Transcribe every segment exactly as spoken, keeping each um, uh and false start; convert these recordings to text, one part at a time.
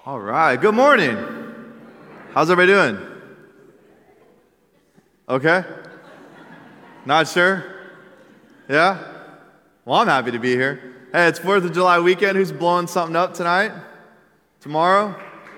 All right, good morning. How's everybody doing? Okay? Not sure? Yeah? Well, I'm happy to be here. Hey, it's fourth of July weekend. Who's blowing something up tonight? Tomorrow?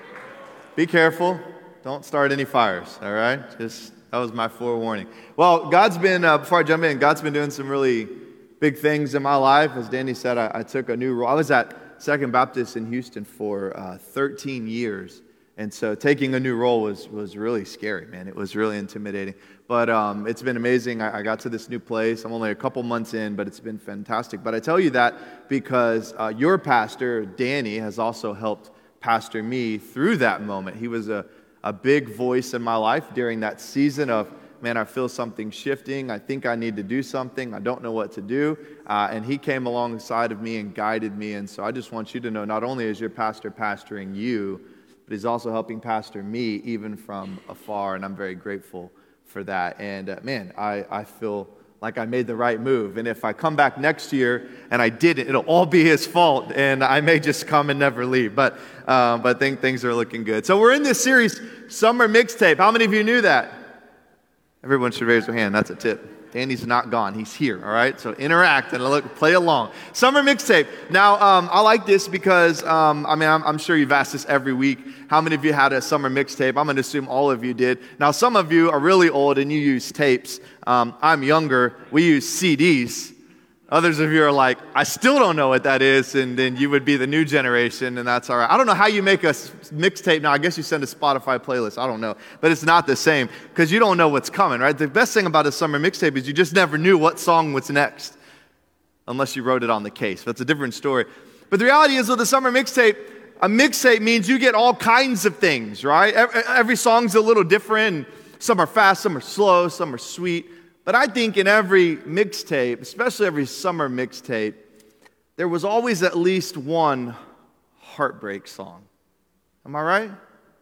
Be careful. Don't start any fires, all right? Just, that was my forewarning. Well, God's been, uh, before I jump in, God's been doing some really big things in my life. As Danny said, I, I took a new role. I was at Second Baptist in Houston for uh, thirteen years. And so taking a new role was was really scary, man. It was really intimidating. But um, it's been amazing. I, I got to this new place. I'm only a couple months in, but it's been fantastic. But I tell you that because uh, your pastor, Danny, has also helped pastor me through that moment. He was a, a big voice in my life during that season of, man, I feel something shifting. I think I need to do something. I don't know what to do. Uh, and he came alongside of me and guided me. And so I just want you to know, not only is your pastor pastoring you, but he's also helping pastor me even from afar. And I'm very grateful for that. And uh, man, I, I feel like I made the right move. And if I come back next year and I didn't, it'll all be his fault. And I may just come and never leave. But, uh, but I think things are looking good. So we're in this series, Summer Mixtape. How many of you knew that? Everyone should raise their hand. That's a tip. Danny's not gone. He's here, all right? So interact and look, play along. Summer Mixtape. Now, um, I like this because, um, I mean, I'm, I'm sure you've asked this every week. How many of you had a summer mixtape? I'm going to assume all of you did. Now, some of you are really old and you use tapes. Um, I'm younger. We use C Ds. Others of you are like, I still don't know what that is, and then you would be the new generation, and that's all right. I don't know how you make a mixtape now. I guess you send a Spotify playlist. I don't know. But it's not the same because you don't know what's coming, right? The best thing about a summer mixtape is you just never knew what song was next unless you wrote it on the case. That's a different story. But the reality is with a summer mixtape, a mixtape means you get all kinds of things, right? Every, every song's a little different. Some are fast, some are slow, some are sweet. But I think in every mixtape, especially every summer mixtape, there was always at least one heartbreak song. Am I right?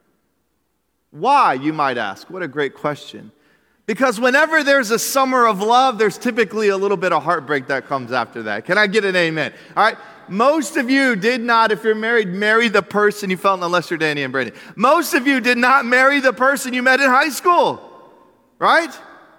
Why, you might ask? What a great question. Because whenever there's a summer of love, there's typically a little bit of heartbreak that comes after that. Can I get an amen? All right? Most of you did not, if you're married, marry the person you felt, unless you're Danny and Brady. Most of you did not marry the person you met in high school. Right?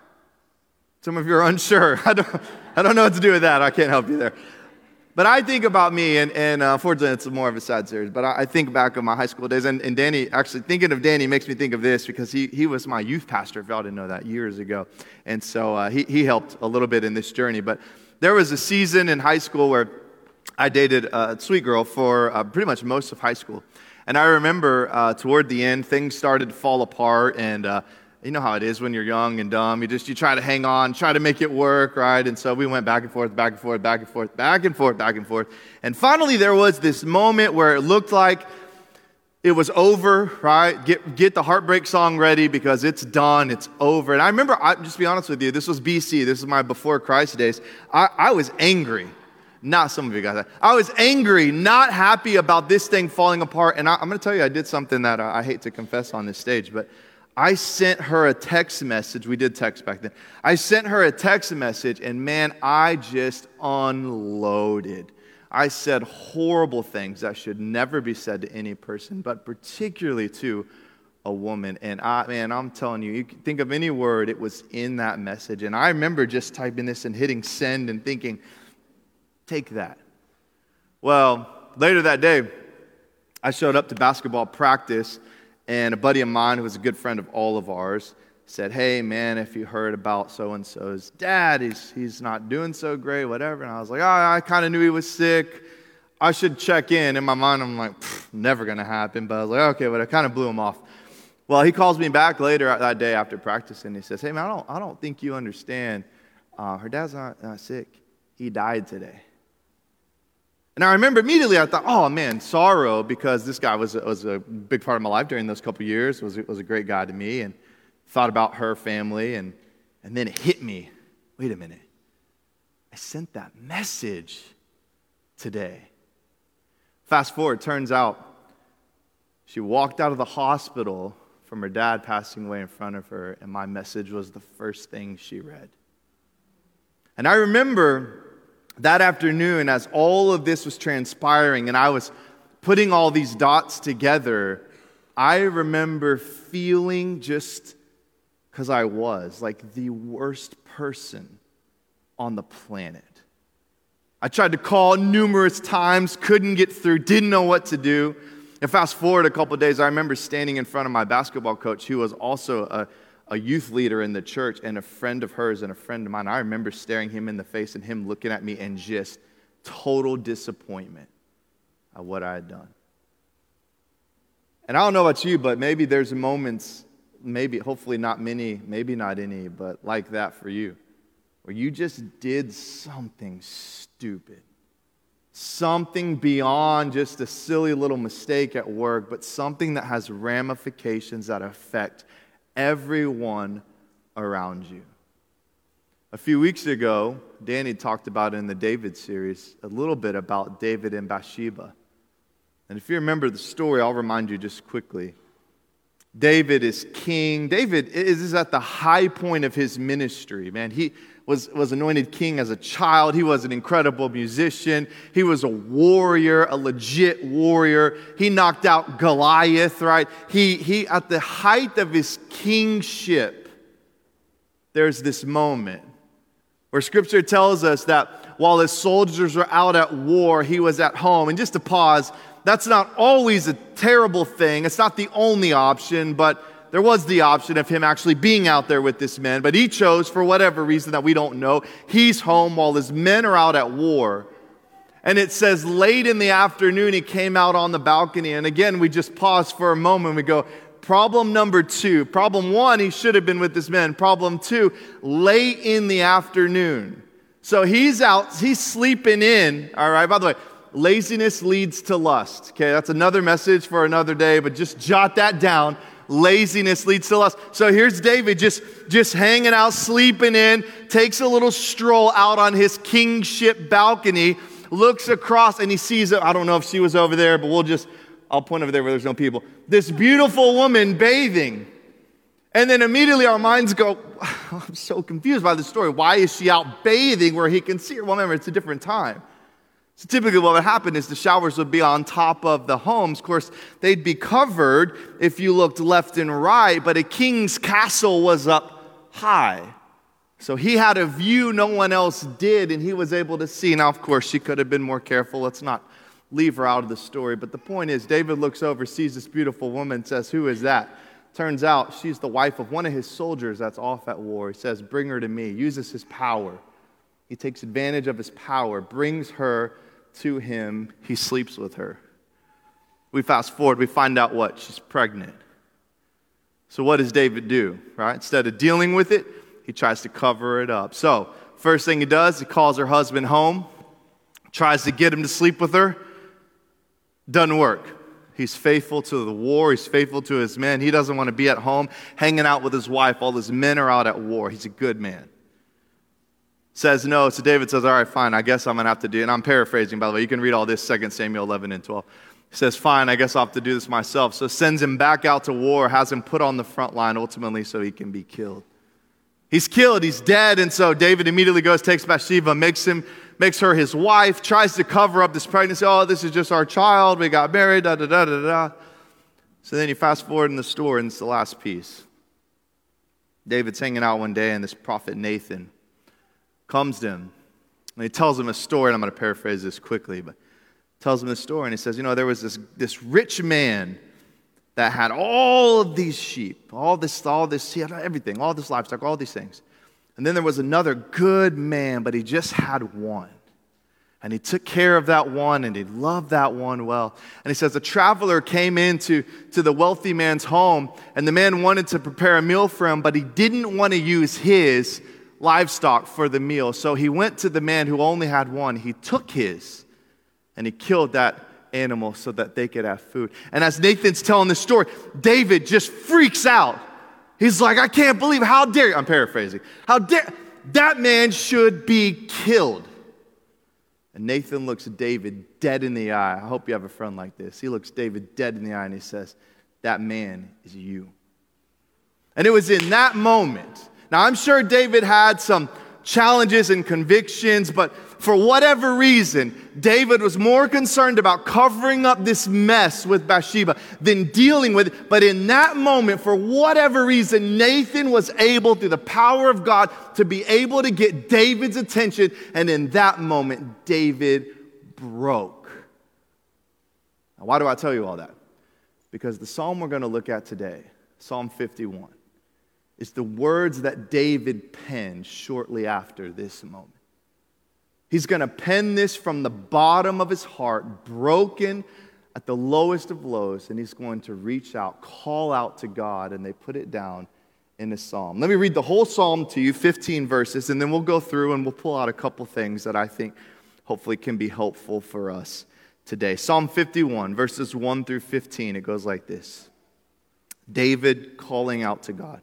Some of you are unsure. I don't, I don't know what to do with that. I can't help you there. But I think about me, and, and uh, unfortunately it's more of a sad series, but I, I think back of my high school days, and, and Danny, actually thinking of Danny makes me think of this because he, he was my youth pastor, if y'all didn't know that, years ago. And so uh, he, he helped a little bit in this journey. But there was a season in high school where I dated a sweet girl for uh, pretty much most of high school. And I remember uh, toward the end, things started to fall apart, and uh, you know how it is when you're young and dumb. You just, you try to hang on, try to make it work, right? And so we went back and forth, back and forth, back and forth, back and forth, back and forth. And finally there was this moment where it looked like it was over, right? Get get the heartbreak song ready because it's done, it's over. And I remember, I, just to be honest with you, this was B C, this is my before Christ days. I, I was angry. Not some of you guys. I was angry, not happy about this thing falling apart. And I, I'm going to tell you, I did something that I, I hate to confess on this stage, but I sent her a text message. We did text back then. I sent her a text message, and man, I just unloaded. I said horrible things that should never be said to any person, but particularly to a woman. And I, man, I'm telling you, you can think of any word, it was in that message. And I remember just typing this and hitting send and thinking, take that. Well, later that day, I showed up to basketball practice, and a buddy of mine who was a good friend of all of ours said, hey, man, if you heard about so-and-so's dad, he's, he's not doing so great, whatever. And I was like, oh, I kind of knew he was sick. I should check in. In my mind, I'm like, never going to happen. But I was like, okay, but I kind of blew him off. Well, he calls me back later that day after practice, and he says, hey, man, I don't, I don't think you understand. Uh, her dad's not, not sick. He died today. And I remember immediately I thought, oh man, sorrow, because this guy was, was a big part of my life during those couple of years, was, was a great guy to me, and thought about her family, and, and then it hit me. Wait a minute. I sent that message today. Fast forward, turns out she walked out of the hospital from her dad passing away in front of her, and my message was the first thing she read. And I remember that afternoon, as all of this was transpiring, and I was putting all these dots together, I remember feeling just because I was like the worst person on the planet. I tried to call numerous times, couldn't get through, didn't know what to do. And fast forward a couple of days, I remember standing in front of my basketball coach, who was also a, a youth leader in the church and a friend of hers and a friend of mine. I remember staring him in the face and him looking at me and just total disappointment at what I had done. And I don't know about you, but maybe there's moments, maybe, hopefully not many, maybe not any, but like that for you, where you just did something stupid. Something beyond just a silly little mistake at work, but something that has ramifications that affect everyone around you. A few weeks ago, Danny talked about in the David series a little bit about David and Bathsheba. And if you remember the story, I'll remind you just quickly. David is king. David is at the high point of his ministry, man. He was, was anointed king as a child. He was an incredible musician. He was a warrior, a legit warrior. He knocked out Goliath, right? He, he at the height of his kingship, there's this moment where Scripture tells us that while his soldiers were out at war, he was at home. And just to pause, that's not always a terrible thing. It's not the only option, but there was the option of him actually being out there with this man. But he chose, for whatever reason that we don't know, he's home while his men are out at war. And it says late in the afternoon, he came out on the balcony. And again, we just pause for a moment. We go, problem number two. Problem one, he should have been with this man. Problem two, late in the afternoon. So he's out, he's sleeping in, all right? By the way, laziness leads to lust. Okay, that's another message for another day, but just jot that down. Laziness leads to lust. So here's David just, just hanging out, sleeping in, takes a little stroll out on his kingship balcony, looks across, and he sees, I don't know if she was over there, but we'll just, I'll point over there where there's no people. This beautiful woman bathing. And then immediately our minds go, I'm so confused by this story. Why is she out bathing where he can see her? Well, remember, it's a different time. So typically what would happen is the showers would be on top of the homes. Of course, they'd be covered if you looked left and right, but a king's castle was up high. So he had a view no one else did, and he was able to see. Now, of course, she could have been more careful. Let's not leave her out of the story. But the point is, David looks over, sees this beautiful woman, and says, who is that? Turns out she's the wife of one of his soldiers that's off at war. He says, bring her to me. Uses his power. He takes advantage of his power, brings her to him. He sleeps with her. We fast forward, we find out what? She's pregnant. So what does David do, right? Instead of dealing with it, he tries to cover it up. So first thing he does, he calls her husband home, tries to get him to sleep with her. Doesn't work. He's faithful to the war. He's faithful to his men. He doesn't want to be at home hanging out with his wife while his men are out at war. He's a good man. Says no. So David says, all right, fine, I guess I'm going to have to do it. And I'm paraphrasing, by the way. You can read all this, Second Samuel eleven and twelve. He says, fine, I guess I'll have to do this myself. So sends him back out to war, has him put on the front line ultimately so he can be killed. He's killed, he's dead, and so David immediately goes, takes Bathsheba, makes him, makes her his wife, tries to cover up this pregnancy. Oh, this is just our child, we got married, da da da da da. So then you fast forward in the story, and it's the last piece. David's hanging out one day, and this prophet Nathan comes to him, and he tells him a story, and I'm going to paraphrase this quickly, but tells him this story, and he says, you know, there was this, this rich man that had all of these sheep, all this, all this, he had everything, all this livestock, all these things. And then there was another good man, but he just had one. And he took care of that one, and he loved that one well. And he says, a traveler came into to the wealthy man's home, and the man wanted to prepare a meal for him, but he didn't want to use his livestock for the meal. So he went to the man who only had one. He took his, and he killed that animal so that they could have food. And as Nathan's telling this story, David just freaks out. He's like, I can't believe, how dare you? I'm paraphrasing. How dare, that man should be killed. And Nathan looks David dead in the eye. I hope you have a friend like this. He looks David dead in the eye and he says, that man is you. And it was in that moment. Now I'm sure David had some challenges and convictions, but for whatever reason, David was more concerned about covering up this mess with Bathsheba than dealing with it. But in that moment, for whatever reason, Nathan was able, through the power of God, to be able to get David's attention. And in that moment, David broke. Now, why do I tell you all that? Because the psalm we're going to look at today, Psalm fifty-one, is the words that David penned shortly after this moment. He's going to pen this from the bottom of his heart, broken at the lowest of lows, and he's going to reach out, call out to God, and they put it down in a psalm. Let me read the whole psalm to you, fifteen verses, and then we'll go through and we'll pull out a couple things that I think hopefully can be helpful for us today. Psalm fifty-one, verses one through fifteen, it goes like this. David calling out to God.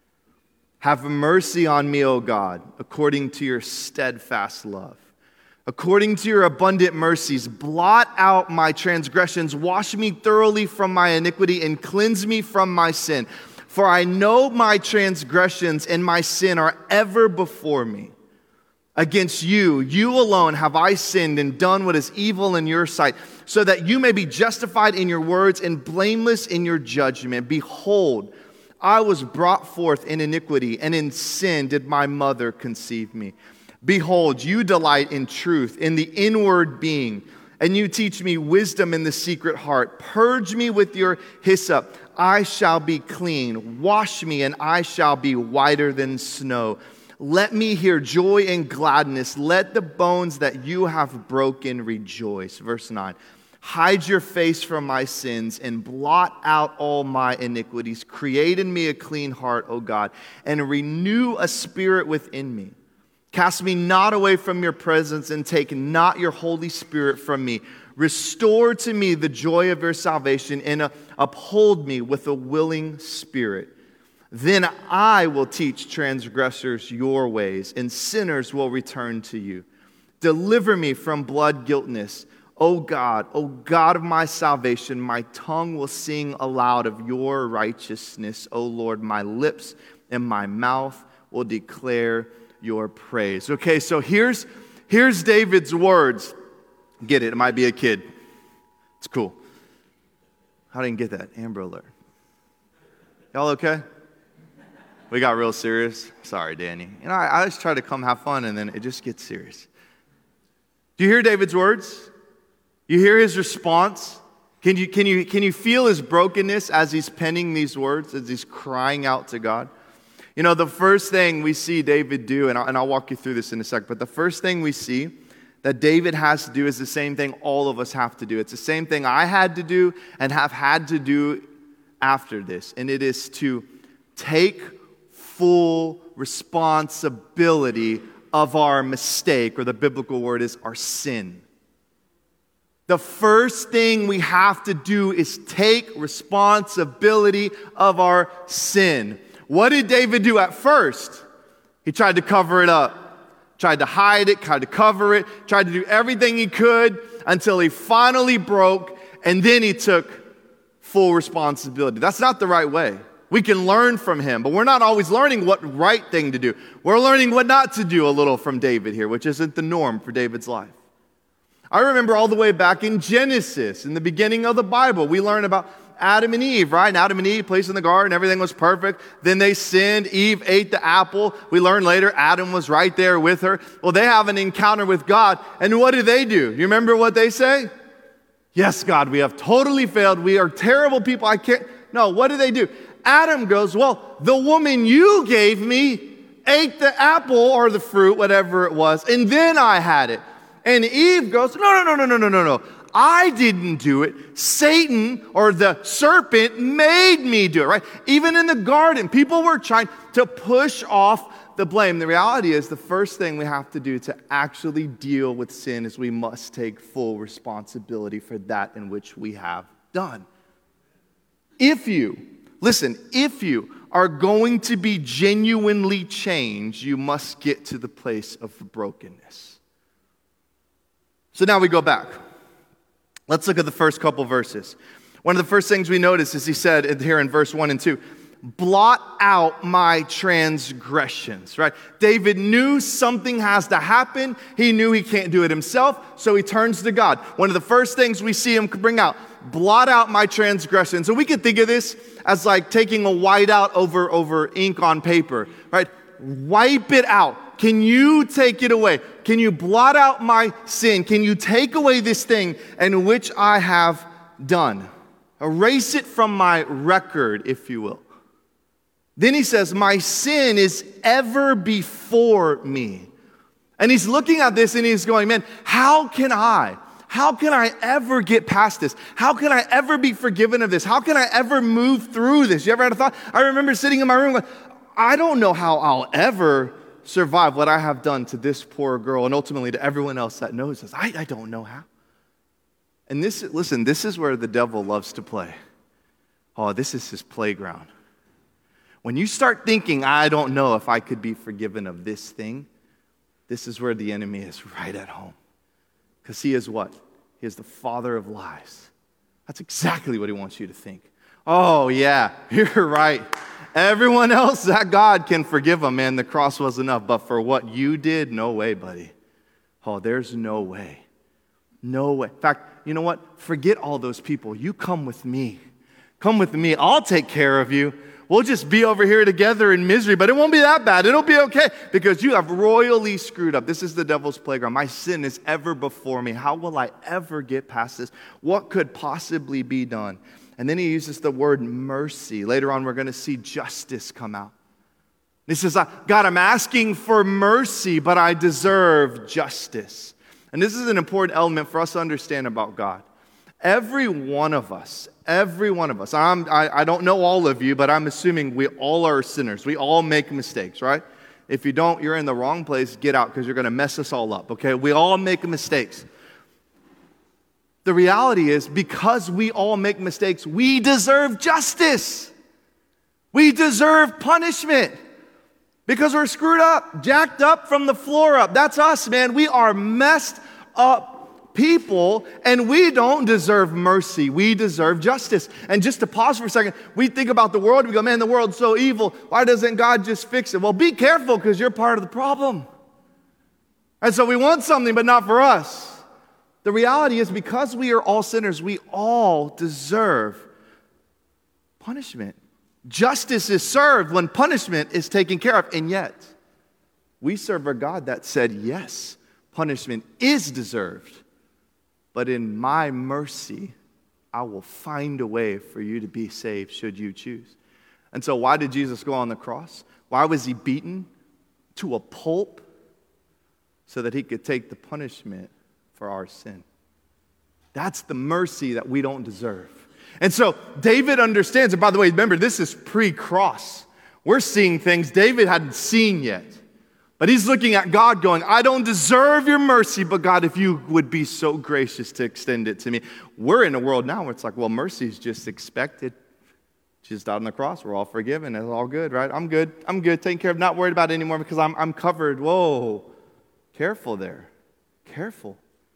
Have mercy on me, O God, according to your steadfast love. According to your abundant mercies, blot out my transgressions, wash me thoroughly from my iniquity, and cleanse me from my sin. For I know my transgressions and my sin are ever before me. Against you, you alone have I sinned and done what is evil in your sight, so that you may be justified in your words and blameless in your judgment. Behold, I was brought forth in iniquity, and in sin did my mother conceive me. Behold, you delight in truth, in the inward being, and you teach me wisdom in the secret heart. Purge me with your hyssop, I shall be clean. Wash me, and I shall be whiter than snow. Let me hear joy and gladness. Let the bones that you have broken rejoice. Verse nine. Hide your face from my sins and blot out all my iniquities. Create in me a clean heart, O God, and renew a spirit within me. Cast me not away from your presence and take not your Holy Spirit from me. Restore to me the joy of your salvation and uh, uphold me with a willing spirit. Then I will teach transgressors your ways, and sinners will return to you. Deliver me from blood guiltness. O God, O God of my salvation, my tongue will sing aloud of your righteousness. O Lord, my lips and my mouth will declare your praise. Okay, so here's, here's David's words. Get it, it might be a kid. It's cool. How didn't get that? Amber Alert. Y'all okay? We got real serious. Sorry, Danny. You know, I, I just try to come have fun, and then it just gets serious. Do you hear David's words? You hear his response? Can you, can you, can you feel his brokenness as he's penning these words, as he's crying out to God? You know, the first thing we see David do, and I'll, and I'll walk you through this in a sec, but the first thing we see that David has to do is the same thing all of us have to do. It's the same thing I had to do and have had to do after this, and it is to take full responsibility of our mistake, or the biblical word is our sin. The first thing we have to do is take responsibility of our sin. What did David do at first? He tried to cover it up, tried to hide it, tried to cover it, tried to do everything he could until he finally broke, and then he took full responsibility. That's not the right way. We can learn from him, but we're not always learning what right thing to do. We're learning what not to do a little from David here, which isn't the norm for David's life. I remember all the way back in Genesis, in the beginning of the Bible, we learn about Adam and Eve, right? And Adam and Eve placed in the garden, everything was perfect. Then they sinned. Eve ate the apple. We learn later Adam was right there with her. Well, they have an encounter with God. And what do they do? You remember what they say? Yes, God, we have totally failed. We are terrible people. I can't. No, what do they do? Adam goes, well, the woman you gave me ate the apple or the fruit, whatever it was, and then I had it. And Eve goes, no, no, no, no, no, no, no, no. I didn't do it. Satan or the serpent made me do it, right? Even in the garden, people were trying to push off the blame. The reality is the first thing we have to do to actually deal with sin is we must take full responsibility for that in which we have done. If you, listen, if you are going to be genuinely changed, you must get to the place of brokenness. So now we go back. Let's look at the first couple verses. One of the first things we notice is he said here in verse one and two, blot out my transgressions, right? David knew something has to happen. He knew he can't do it himself, so he turns to God. One of the first things we see him bring out, blot out my transgressions. So we could think of this as like taking a whiteout over, over ink on paper, right? Wipe it out. Can you take it away? Can you blot out my sin? Can you take away this thing in which I have done? Erase it from my record, if you will. Then he says, my sin is ever before me. And he's looking at this and he's going, man, how can I, how can I ever get past this? How can I ever be forgiven of this? How can I ever move through this? You ever had a thought? I remember sitting in my room going, I don't know how I'll ever survive what I have done to this poor girl and ultimately to everyone else that knows us. I, I don't know how. And this, listen, this is where the devil loves to play. Oh, this is his playground. When you start thinking, I don't know if I could be forgiven of this thing, this is where the enemy is right at home. Because he is what? He is the father of lies. That's exactly what he wants you to think. Oh, yeah, you're right. Everyone else, that God can forgive them, man. The cross was enough. But for what you did, no way, buddy. Oh, there's no way. No way. In fact, you know what? Forget all those people. You come with me. Come with me. I'll take care of you. We'll just be over here together in misery, but it won't be that bad. It'll be okay because you have royally screwed up. This is the devil's playground. My sin is ever before me. How will I ever get past this? What could possibly be done? And then he uses the word mercy. Later on, we're going to see justice come out. He says, God, I'm asking for mercy, but I deserve justice. And this is an important element for us to understand about God. Every one of us, every one of us, I'm, I, I don't know all of you, but I'm assuming we all are sinners. We all make mistakes, right? If you don't, you're in the wrong place. Get out because you're going to mess us all up, okay? We all make mistakes. The reality is, because we all make mistakes, we deserve justice. We deserve punishment because we're screwed up, jacked up from the floor up. That's us, man. We are messed up people, and we don't deserve mercy. We deserve justice. And just to pause for a second, we think about the world, we go, man, the world's so evil. Why doesn't God just fix it? Well, be careful because you're part of the problem. And so we want something, but not for us. The reality is, because we are all sinners, we all deserve punishment. Justice is served when punishment is taken care of. And yet, we serve a God that said, yes, punishment is deserved. But in my mercy, I will find a way for you to be saved should you choose. And so why did Jesus go on the cross? Why was he beaten to a pulp? So that he could take the punishment for our sin. That's the mercy that we don't deserve. And so David understands, and by the way, remember, this is pre-cross. We're seeing things David hadn't seen yet. But he's looking at God going, I don't deserve your mercy, but God, if you would be so gracious to extend it to me. We're in a world now where it's like, well, mercy is just expected. Jesus died on the cross. We're all forgiven. It's all good, right? I'm good. I'm good. Taken care of. Not worried about it anymore because I'm, I'm covered. Whoa. Careful there. Careful.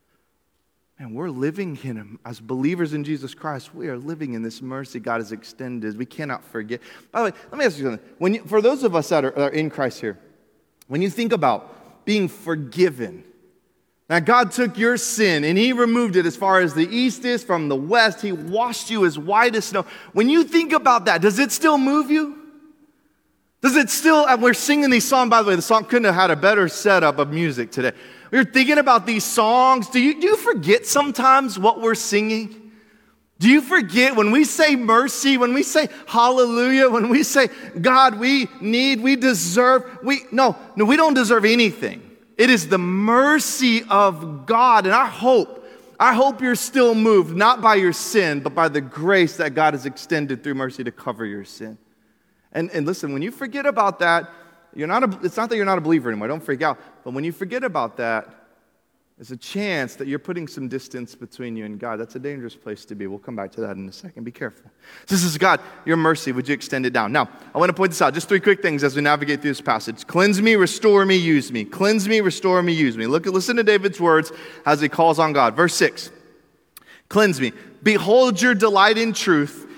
And we're living in Him. As believers in Jesus Christ, we are living in this mercy God has extended. We cannot forget. By the way, let me ask you something. When you, for those of us that are, are in Christ here, when you think about being forgiven, now God took your sin and He removed it as far as the east is from the west. He washed you as white as snow. When you think about that, does it still move you? Does it still, and we're singing these songs, by the way, the song couldn't have had a better setup of music today. We're thinking about these songs. Do you, do you forget sometimes what we're singing? Do you forget when we say mercy, when we say hallelujah, when we say, God, we need, we deserve, we, no, no, we don't deserve anything. It is the mercy of God. And I hope, I hope you're still moved, not by your sin, but by the grace that God has extended through mercy to cover your sin. And, and listen, when you forget about that, you're not a, it's not that you're not a believer anymore. Don't freak out. But when you forget about that, there's a chance that you're putting some distance between you and God. That's a dangerous place to be. We'll come back to that in a second. Be careful. So this is God, your mercy. Would you extend it down? Now, I want to point this out. Just three quick things as we navigate through this passage. Cleanse me, restore me, use me. Cleanse me, restore me, use me. Look, listen to David's words as he calls on God. Verse six. Cleanse me. Behold your delight in truth,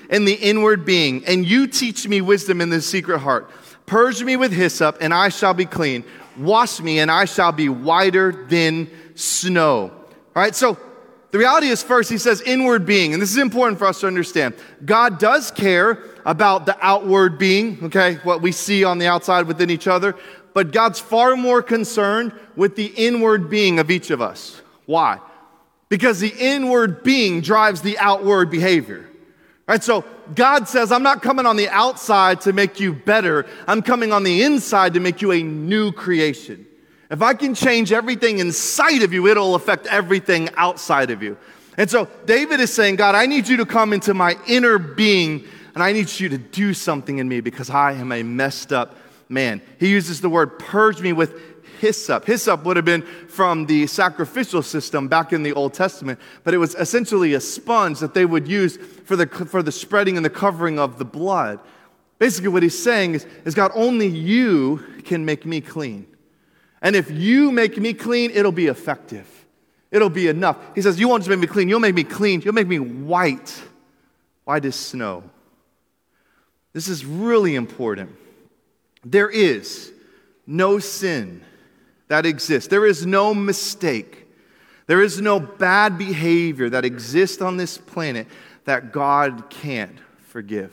in the inward being, and you teach me wisdom in the secret heart. Purge me with hyssop, and I shall be clean. Wash me, and I shall be whiter than snow. All right, so the reality is, first, he says inward being, and this is important for us to understand. God does care about the outward being, okay, what we see on the outside within each other, but God's far more concerned with the inward being of each of us. Why? Because the inward being drives the outward behavior. Right, so God says, I'm not coming on the outside to make you better. I'm coming on the inside to make you a new creation. If I can change everything inside of you, it'll affect everything outside of you. And so David is saying, God, I need you to come into my inner being, and I need you to do something in me because I am a messed up man. He uses the word purge me with hyssop. Hyssop would have been from the sacrificial system back in the Old Testament, but it was essentially a sponge that they would use for the for the spreading and the covering of the blood. Basically what he's saying is, is God, only you can make me clean. And if you make me clean, it'll be effective. It'll be enough. He says, you won't just make me clean, you'll make me clean, you'll make me white. White as snow. This is really important. There is no sin that exists. There is no mistake. There is no bad behavior that exists on this planet that God can't forgive.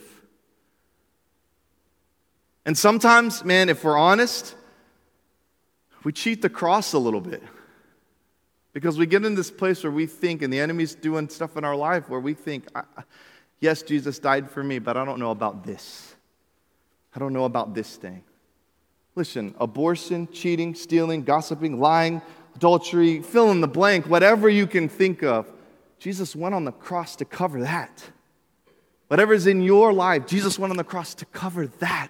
And sometimes, man, if we're honest, we cheat the cross a little bit. Because we get in this place where we think, and the enemy's doing stuff in our life where we think, yes, Jesus died for me, but I don't know about this. I don't know about this thing. Listen, abortion, cheating, stealing, gossiping, lying, adultery, fill in the blank, whatever you can think of, Jesus went on the cross to cover that. Whatever's in your life, Jesus went on the cross to cover that.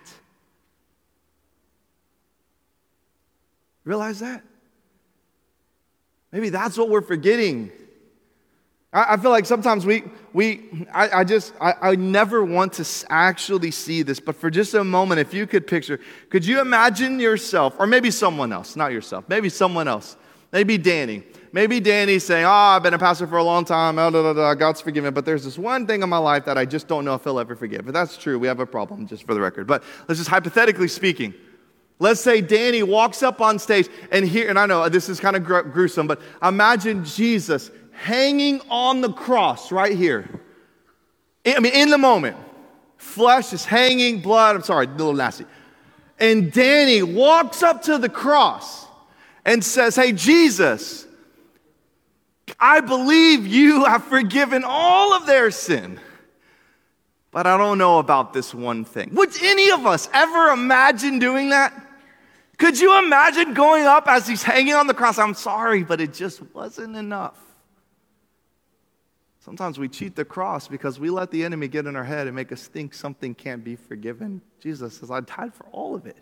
Realize that? Maybe that's what we're forgetting. I, I feel like sometimes we, we I, I just, I, I never want to actually see this, but for just a moment, if you could picture, could you imagine yourself, or maybe someone else, not yourself, maybe someone else, maybe Danny. Maybe Danny's saying, oh, I've been a pastor for a long time, oh, da, da, da, God's forgiven, but there's this one thing in my life that I just don't know if he'll ever forgive. But that's true, we have a problem, just for the record. But let's just hypothetically speaking, let's say Danny walks up on stage and here, and I know this is kind of gr- gruesome, but imagine Jesus hanging on the cross right here. I mean, in the moment. Flesh is hanging, blood, I'm sorry, a little nasty. And Danny walks up to the cross and says, hey, Jesus, I believe you have forgiven all of their sin, but I don't know about this one thing. Would any of us ever imagine doing that? Could you imagine going up as he's hanging on the cross? I'm sorry, but it just wasn't enough. Sometimes we cheat the cross because we let the enemy get in our head and make us think something can't be forgiven. Jesus says, I died for all of it.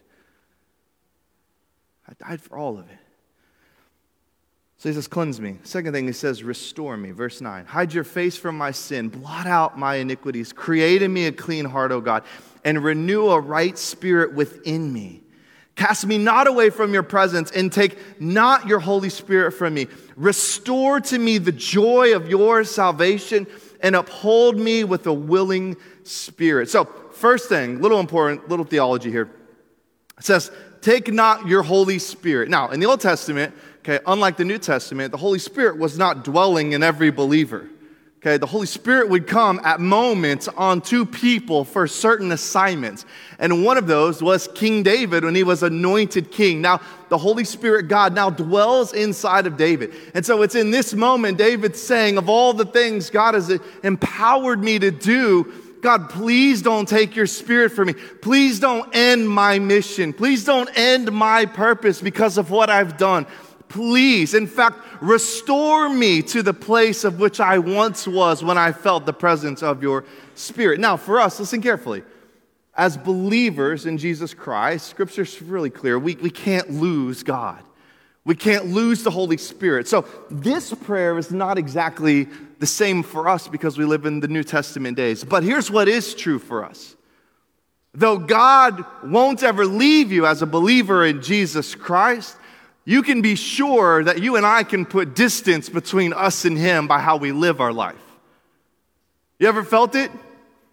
I died for all of it. So he says, cleanse me. Second thing, he says, restore me. Verse nine, hide your face from my sin. Blot out my iniquities. Create in me a clean heart, O God, and renew a right spirit within me. Cast me not away from your presence, and take not your Holy Spirit from me. Restore to me the joy of your salvation, and uphold me with a willing spirit. So, first thing, little important, little theology here. It says, take not your Holy Spirit. Now, in the Old Testament, okay, unlike the New Testament, the Holy Spirit was not dwelling in every believer. Okay, the Holy Spirit would come at moments onto people for certain assignments. And one of those was King David when he was anointed king. Now, the Holy Spirit, God, now dwells inside of David. And so it's in this moment, David's saying, of all the things God has empowered me to do, God, please don't take your spirit from me. Please don't end my mission. Please don't end my purpose because of what I've done. Please, in fact, restore me to the place of which I once was when I felt the presence of your Spirit. Now, for us, listen carefully. As believers in Jesus Christ, Scripture's really clear. We, we can't lose God. We can't lose the Holy Spirit. So this prayer is not exactly the same for us because we live in the New Testament days. But here's what is true for us. Though God won't ever leave you as a believer in Jesus Christ, you can be sure that you and I can put distance between us and Him by how we live our life. You ever felt it?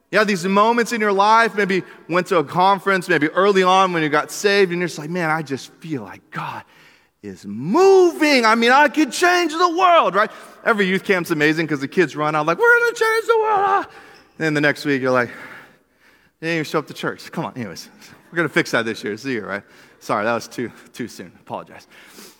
You have these moments in your life, maybe went to a conference, maybe early on when you got saved, and you're just like, man, I just feel like God is moving. I mean, I could change the world, right? Every youth camp's amazing because the kids run out like, we're going to change the world. Ah. And then the next week, you're like, you didn't even show up to church. Come on, anyways. We're going to fix that this year. It's the year, right? Sorry, that was too, too soon. Apologize.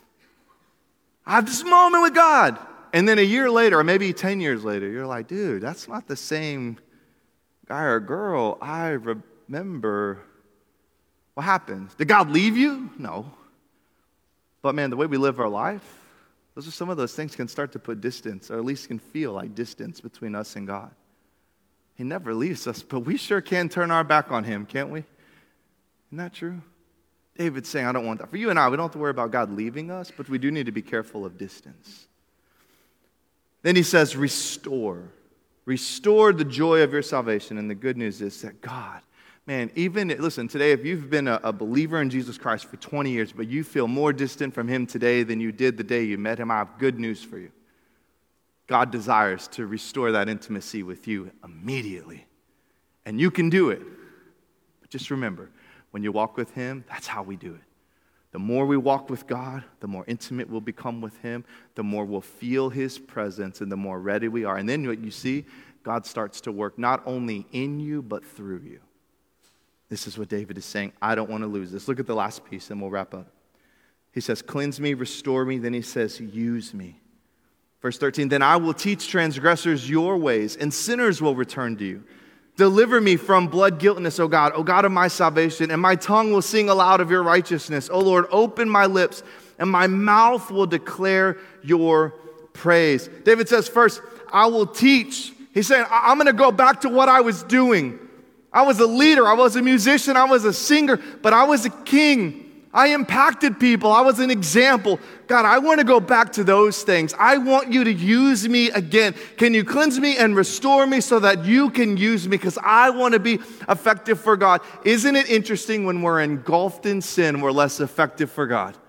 I have this moment with God. And then a year later, or maybe ten years later, you're like, dude, that's not the same guy or girl I remember. What happened? Did God leave you? No. But man, the way we live our life, those are some of those things can start to put distance, or at least can feel like distance between us and God. He never leaves us, but we sure can turn our back on him, can't we? Isn't that true? David's saying, I don't want that. For you and I, we don't have to worry about God leaving us, but we do need to be careful of distance. Then he says, restore. Restore the joy of your salvation. And the good news is that God, man, even, listen, today, if you've been a, a believer in Jesus Christ for twenty years, but you feel more distant from him today than you did the day you met him, I have good news for you. God desires to restore that intimacy with you immediately. And you can do it. But just remember, when you walk with him, that's how we do it. The more we walk with God, the more intimate we'll become with him, the more we'll feel his presence, and the more ready we are. And then what you see, God starts to work not only in you, but through you. This is what David is saying. I don't want to lose this. Look at the last piece, and we'll wrap up. He says, cleanse me, restore me. Then he says, use me. Verse thirteen, then I will teach transgressors your ways, and sinners will return to you. Deliver me from blood guiltiness, O God, O God of my salvation, and my tongue will sing aloud of your righteousness. O Lord, open my lips, and my mouth will declare your praise. David says first, I will teach. He's saying, I'm going to go back to what I was doing. I was a leader, I was a musician, I was a singer, but I was a king. I impacted people. I was an example. God, I want to go back to those things. I want you to use me again. Can you cleanse me and restore me so that you can use me? Because I want to be effective for God. Isn't it interesting when we're engulfed in sin, we're less effective for God?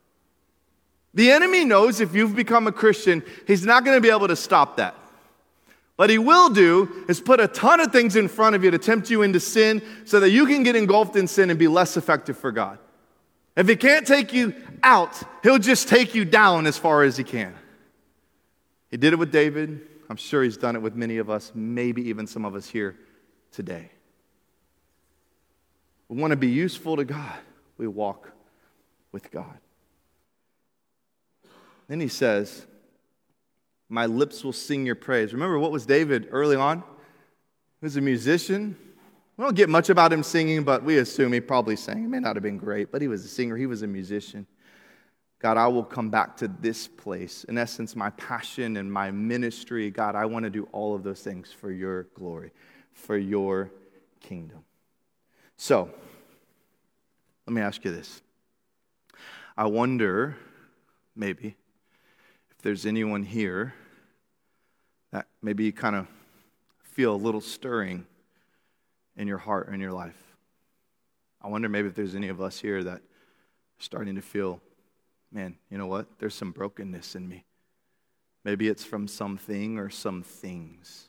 The enemy knows if you've become a Christian, he's not going to be able to stop that. What he will do is put a ton of things in front of you to tempt you into sin so that you can get engulfed in sin and be less effective for God. If he can't take you out, he'll just take you down as far as he can. He did it with David. I'm sure he's done it with many of us, maybe even some of us here today. We want to be useful to God. We walk with God. Then he says, my lips will sing your praise. Remember, what was David early on? He was a musician. We don't get much about him singing, but we assume he probably sang. He may not have been great, but he was a singer. He was a musician. God, I will come back to this place. In essence, my passion and my ministry, God, I want to do all of those things for your glory, for your kingdom. So, let me ask you this. I wonder, maybe, if there's anyone here that maybe you kind of feel a little stirring in your heart or in your life. I wonder maybe if there's any of us here that are starting to feel, man, you know what? There's some brokenness in me. Maybe it's from something or some things.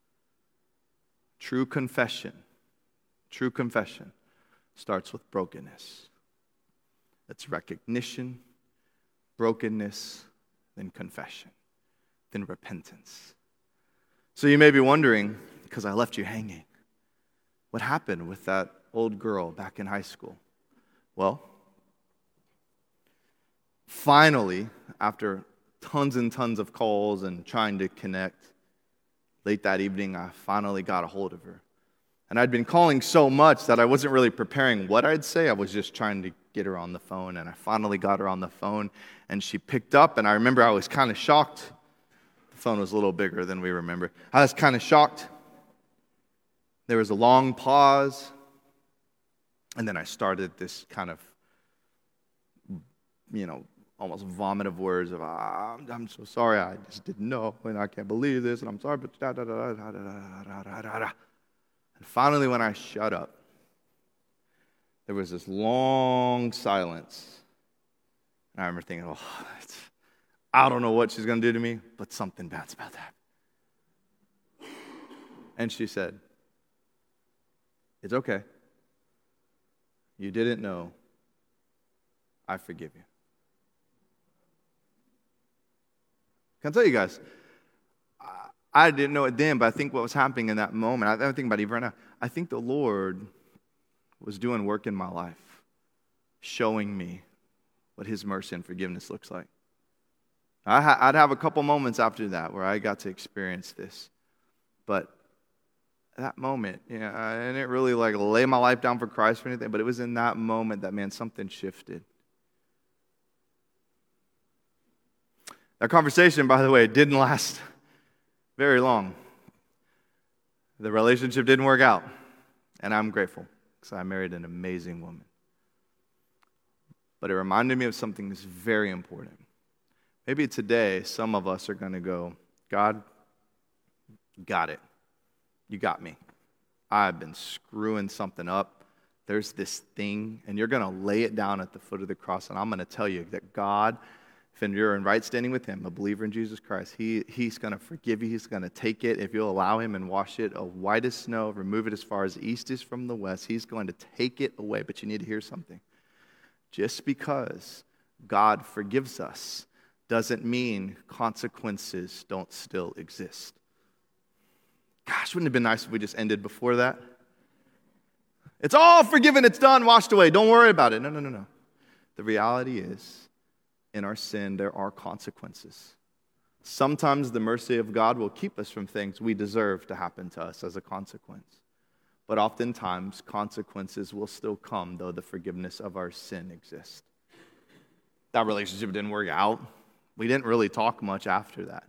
True confession, true confession starts with brokenness. It's recognition, brokenness, then confession, then repentance. So you may be wondering, because I left you hanging, what happened with that old girl back in high school? Well, finally, after tons and tons of calls and trying to connect, late that evening, I finally got a hold of her. And I'd been calling so much that I wasn't really preparing what I'd say. I was just trying to get her on the phone, and I finally got her on the phone, and she picked up, and I remember I was kind of shocked. The phone was a little bigger than we remember. I was kind of shocked. There was a long pause, and then I started this kind of, you know, almost vomit of words of, ah, I'm so sorry, I just didn't know, and I can't believe this, and I'm sorry, but da da da da da da da da da. And finally, when I shut up, there was this long silence, and I remember thinking, oh, it's, I don't know what she's going to do to me, but something bad's about that. And she said, It's okay. You didn't know. I forgive you. Can I tell you guys, I didn't know it then, but I think what was happening in that moment, I don't think about it even right now, I think the Lord was doing work in my life, showing me what His mercy and forgiveness looks like. I'd have a couple moments after that where I got to experience this. But that moment, you know, I didn't really like lay my life down for Christ or anything, but it was in that moment that, man, something shifted. That conversation, by the way, didn't last very long. The relationship didn't work out, and I'm grateful because I married an amazing woman. But it reminded me of something that's very important. Maybe today, some of us are going to go, God, got it. You got me. I've been screwing something up. There's this thing, and you're going to lay it down at the foot of the cross, and I'm going to tell you that God, if you're in right standing with Him, a believer in Jesus Christ, he, He's going to forgive you. He's going to take it. If you'll allow Him and wash it as white as snow, remove it as far as east is from the west, He's going to take it away. But you need to hear something. Just because God forgives us doesn't mean consequences don't still exist. Gosh, wouldn't it have been nice if we just ended before that? It's all forgiven, it's done, washed away. Don't worry about it. No, no, no, no. The reality is, in our sin, there are consequences. Sometimes the mercy of God will keep us from things we deserve to happen to us as a consequence. But oftentimes, consequences will still come, though the forgiveness of our sin exists. That relationship didn't work out. We didn't really talk much after that.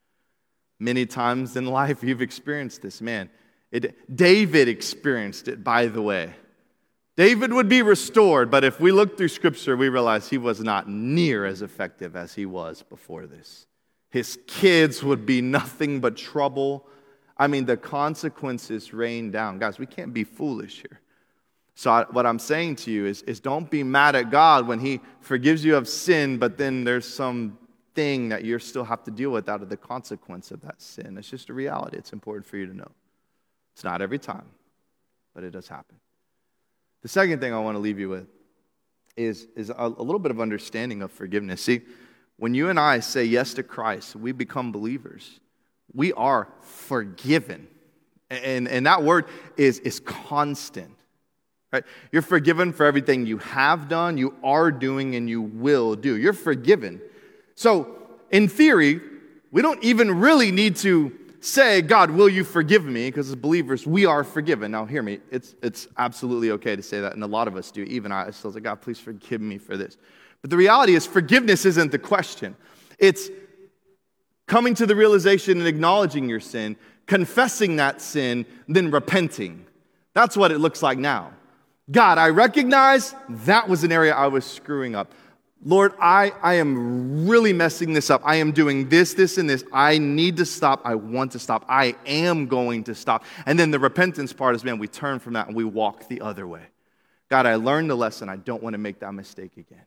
Many times in life, you've experienced this. Man, it, David experienced it, by the way. David would be restored, but if we look through Scripture, we realize he was not near as effective as he was before this. His kids would be nothing but trouble. I mean, the consequences rain down. Guys, we can't be foolish here. So I, what I'm saying to you is, is don't be mad at God when He forgives you of sin, but then there's some thing that you still have to deal with out of the consequence of that sin. It's just a reality. It's important for you to know. It's not every time, but it does happen. The second thing I want to leave you with is, is a, a little bit of understanding of forgiveness. See, when you and I say yes to Christ, we become believers. We are forgiven. And, and that word is, is constant. Right? You're forgiven for everything you have done, you are doing, and you will do. You're forgiven. So, in theory, we don't even really need to say, God, will you forgive me? Because as believers, we are forgiven. Now, hear me. It's it's absolutely okay to say that, and a lot of us do. Even I, I still say, God, please forgive me for this. But the reality is, forgiveness isn't the question. It's coming to the realization and acknowledging your sin, confessing that sin, then repenting. That's what it looks like now. God, I recognize that was an area I was screwing up. Lord, I, I am really messing this up. I am doing this, this, and this. I need to stop. I want to stop. I am going to stop. And then the repentance part is, man, we turn from that and we walk the other way. God, I learned the lesson. I don't want to make that mistake again.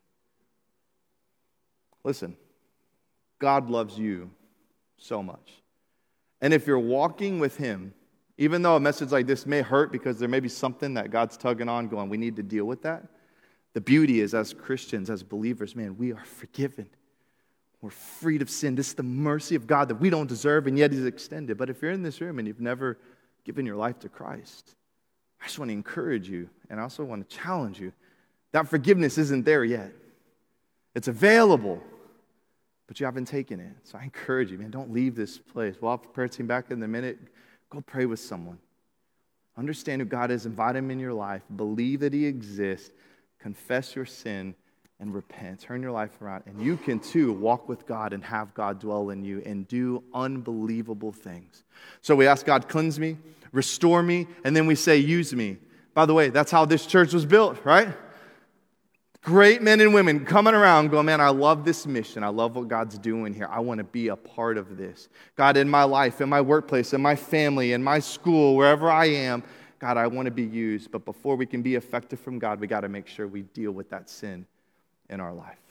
Listen, God loves you so much. And if you're walking with Him, even though a message like this may hurt because there may be something that God's tugging on going, we need to deal with that. The beauty is, as Christians, as believers, man, we are forgiven. We're freed of sin. This is the mercy of God that we don't deserve, and yet He's extended. But if you're in this room and you've never given your life to Christ, I just want to encourage you, and I also want to challenge you, that forgiveness isn't there yet. It's available, but you haven't taken it. So I encourage you, man, don't leave this place. We'll have the prayer team back in a minute. Go pray with someone. Understand who God is. Invite Him in your life. Believe that He exists. Confess your sin and repent. Turn your life around. And you can too walk with God and have God dwell in you and do unbelievable things. So we ask God, cleanse me, restore me, and then we say, use me. By the way, that's how this church was built, right? Great men and women coming around going, man, I love this mission. I love what God's doing here. I want to be a part of this. God, in my life, in my workplace, in my family, in my school, wherever I am, God, I want to be used, but before we can be effective from God, we got to make sure we deal with that sin in our life.